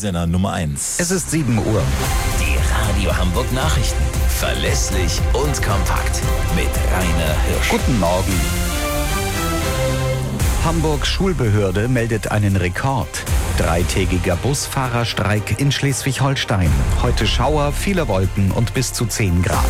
Sender Nummer 1. Es ist 7 Uhr. Die Radio Hamburg Nachrichten. Verlässlich und kompakt. Mit Rainer Hirsch. Guten Morgen. Hamburgs Schulbehörde meldet einen Rekord. 3-tägiger Busfahrerstreik in Schleswig-Holstein. Heute Schauer, viele Wolken und bis zu 10 Grad.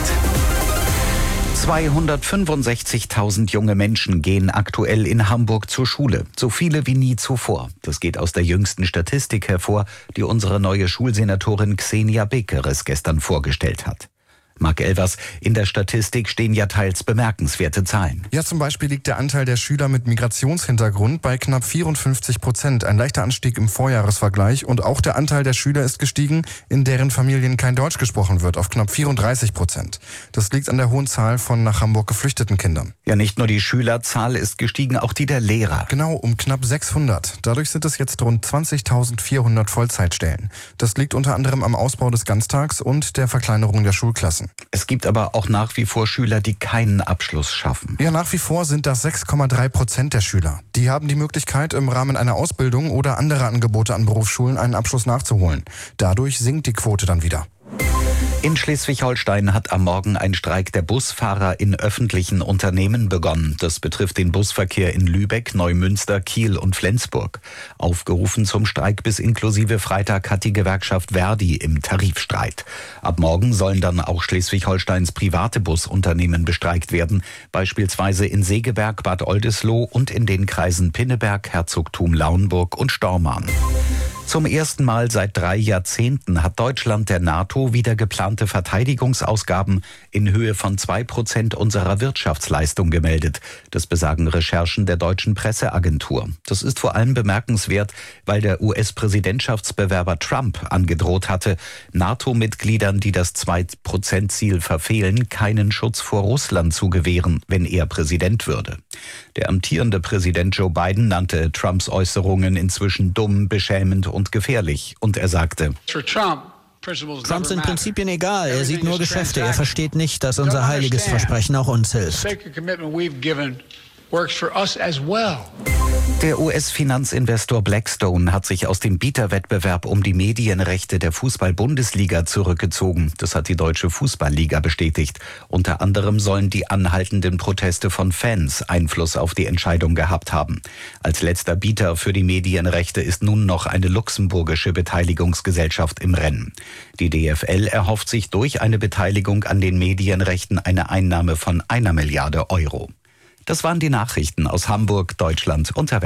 265.000 junge Menschen gehen aktuell in Hamburg zur Schule. So viele wie nie zuvor. Das geht aus der jüngsten Statistik hervor, die unsere neue Schulsenatorin Xenia Bekeres gestern vorgestellt hat. Marc Elvers, in der Statistik stehen ja teils bemerkenswerte Zahlen. Ja, zum Beispiel liegt der Anteil der Schüler mit Migrationshintergrund bei knapp 54%, ein leichter Anstieg im Vorjahresvergleich. Und auch der Anteil der Schüler ist gestiegen, in deren Familien kein Deutsch gesprochen wird, auf knapp 34%. Das liegt an der hohen Zahl von nach Hamburg geflüchteten Kindern. Ja, nicht nur die Schülerzahl ist gestiegen, auch die der Lehrer. Genau, um knapp 600. Dadurch sind es jetzt rund 20.400 Vollzeitstellen. Das liegt unter anderem am Ausbau des Ganztags und der Verkleinerung der Schulklassen. Es gibt aber auch nach wie vor Schüler, die keinen Abschluss schaffen. Ja, nach wie vor sind das 6,3% der Schüler. Die haben die Möglichkeit, im Rahmen einer Ausbildung oder anderer Angebote an Berufsschulen einen Abschluss nachzuholen. Dadurch sinkt die Quote dann wieder. In Schleswig-Holstein hat am Morgen ein Streik der Busfahrer in öffentlichen Unternehmen begonnen. Das betrifft den Busverkehr in Lübeck, Neumünster, Kiel und Flensburg. Aufgerufen zum Streik bis inklusive Freitag hat die Gewerkschaft Verdi im Tarifstreit. Ab morgen sollen dann auch Schleswig-Holsteins private Busunternehmen bestreikt werden, beispielsweise in Segeberg, Bad Oldesloe und in den Kreisen Pinneberg, Herzogtum Lauenburg und Stormarn. Zum ersten Mal seit 3 Jahrzehnten hat Deutschland der NATO wieder geplante Verteidigungsausgaben in Höhe von 2% unserer Wirtschaftsleistung gemeldet. Das besagen Recherchen der deutschen Presseagentur. Das ist vor allem bemerkenswert, weil der US-Präsidentschaftsbewerber Trump angedroht hatte, NATO-Mitgliedern, die das 2%-Ziel verfehlen, keinen Schutz vor Russland zu gewähren, wenn er Präsident würde. Der amtierende Präsident Joe Biden nannte Trumps Äußerungen inzwischen dumm, beschämend und gefährlich. Und er sagte: Trump sind Prinzipien egal, er sieht nur Geschäfte, er versteht nicht, dass unser heiliges Versprechen auch uns hilft. Der US-Finanzinvestor Blackstone hat sich aus dem Bieterwettbewerb um die Medienrechte der Fußball-Bundesliga zurückgezogen. Das hat die Deutsche Fußballliga bestätigt. Unter anderem sollen die anhaltenden Proteste von Fans Einfluss auf die Entscheidung gehabt haben. Als letzter Bieter für die Medienrechte ist nun noch eine luxemburgische Beteiligungsgesellschaft im Rennen. Die DFL erhofft sich durch eine Beteiligung an den Medienrechten eine Einnahme von 1 Milliarde Euro. Das waren die Nachrichten aus Hamburg, Deutschland und der Welt.